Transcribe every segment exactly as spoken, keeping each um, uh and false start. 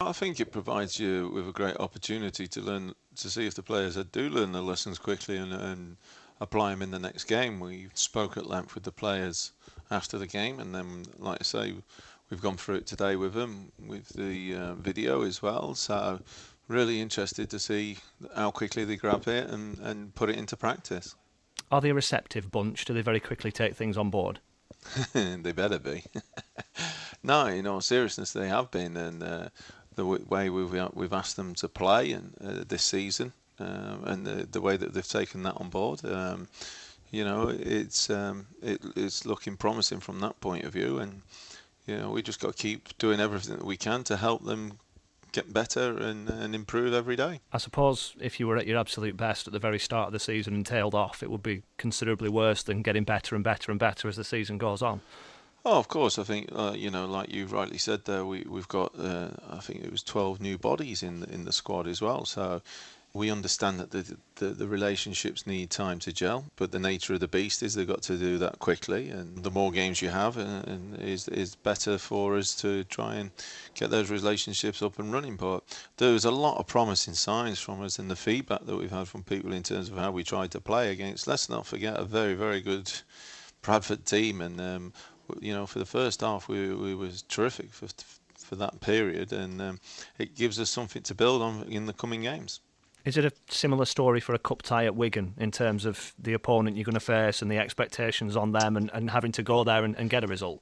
I think it provides you with a great opportunity to learn to see if the players do learn the lessons quickly and, and apply them in the next game. We spoke at length with the players after the game, and then, like I say, we've gone through it today with them with the uh, video as well. So, really interested to see how quickly they grab it and, and put it into practice. Are they a receptive bunch? Do they very quickly take things on board? They better be. No, in all seriousness, they have been, and uh, the w- way we've we've asked them to play and uh, this season, um, and the, the way that they've taken that on board, um, you know, it's um, it, it's looking promising from that point of view, and you know, we just got to keep doing everything that we can to help them get better and, and improve every day. I suppose if you were at your absolute best at the very start of the season and tailed off, it would be considerably worse than getting better and better and better as the season goes on. Oh, of course. I think uh, you know, like you rightly said there, we we've got uh, I think it was twelve new bodies in the, in the squad as well. So we understand that the, the the relationships need time to gel, but the nature of the beast is they've got to do that quickly. And the more games you have, uh, and is is better for us to try and get those relationships up and running. But there was a lot of promising signs from us, and the feedback that we've had from people in terms of how we tried to play against. Let's not forget a very very good Bradford team, and um, you know, for the first half, we we was terrific for for that period, and um, it gives us something to build on in the coming games. Is it a similar story for a cup tie at Wigan in terms of the opponent you're going to face and the expectations on them and, and having to go there and, and get a result?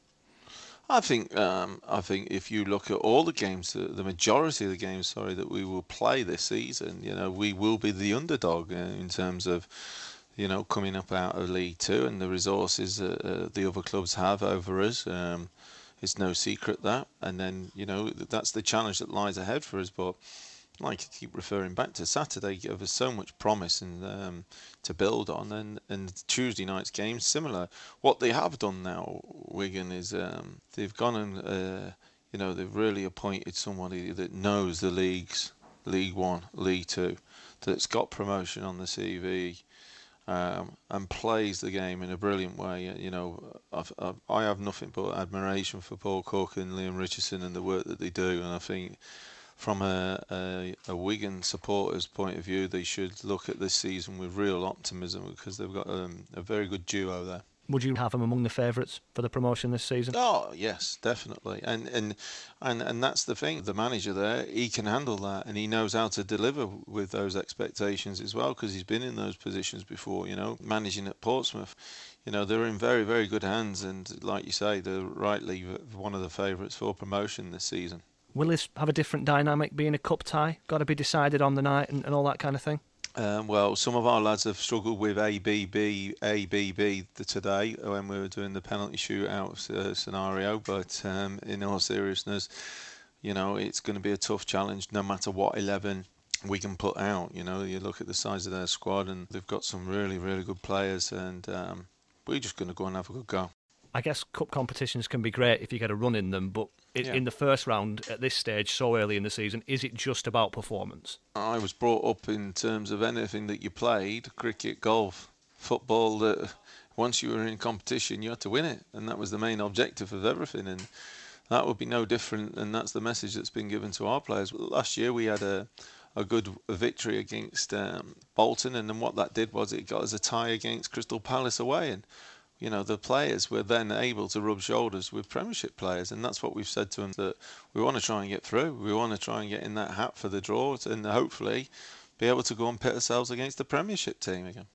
I think um, I think if you look at all the games, the, the majority of the games, sorry, that we will play this season, you know, we will be the underdog uh, in terms of, you know, coming up out of League Two and the resources that uh, the other clubs have over us. Um, it's no secret that, and then you know that's the challenge that lies ahead for us. But like I keep referring back to Saturday, gave us so much promise and um, to build on, and and Tuesday night's game similar. What they have done now, Wigan, is um, they've gone and uh, you know they've really appointed somebody that knows the leagues, League One, League Two, that's got promotion on the C V. Um, and plays the game in a brilliant way. You know, I've, I've, I have nothing but admiration for Paul Cook and Liam Richardson and the work that they do. And I think from a, a, a Wigan supporter's point of view, they should look at this season with real optimism because they've got um, a very good duo there. Would you have them among the favourites for the promotion this season? Oh yes, definitely, and and and and that's the thing. The manager there, he can handle that, and he knows how to deliver with those expectations as well, because he's been in those positions before. You know, managing at Portsmouth, you know, they're in very very good hands, and like you say, they're rightly one of the favourites for promotion this season. Will this have a different dynamic, being a cup tie? Got to be decided on the night and, and all that kind of thing? Um, well, some of our lads have struggled with A B B, A B B today when we were doing the penalty shootout uh, scenario. But um, in all seriousness, you know, it's going to be a tough challenge no matter what eleven we can put out. You know, you look at the size of their squad and they've got some really, really good players, and um, we're just going to go and have a good go. I guess cup competitions can be great if you get a run in them, but in, Yeah. in the first round at this stage, so early in the season, is it just about performance? I was brought up in terms of anything that you played, cricket, golf, football, that once you were in competition, you had to win it. And that was the main objective of everything. And that would be no different. And that's the message that's been given to our players. Last year, we had a, a good victory against um, Bolton. And then what that did was it got us a tie against Crystal Palace away. And you know, the players were then able to rub shoulders with Premiership players, and that's what we've said to them, that we want to try and get through. We want to try and get in that hat for the draw and hopefully be able to go and pit ourselves against the Premiership team again.